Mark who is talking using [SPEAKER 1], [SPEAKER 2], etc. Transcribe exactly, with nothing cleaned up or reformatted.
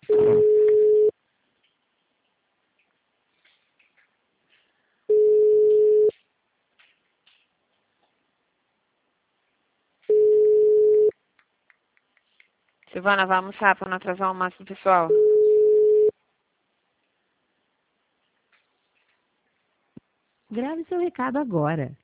[SPEAKER 1] Silvana, vai almoçar para não atrasar o almoço do pessoal.
[SPEAKER 2] Grave seu recado agora.